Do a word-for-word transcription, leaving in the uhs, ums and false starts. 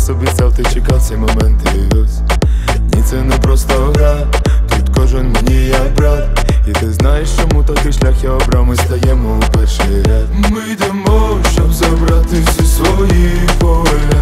раз обіцяв, ти чекав цей момент і ось. Ні, це не просто гра, тут кожен мені як брат. І ти знаєш, чому такий шлях я обрав, ми стаємо у перший ряд. Ми йдемо, щоб забрати всі свої поля.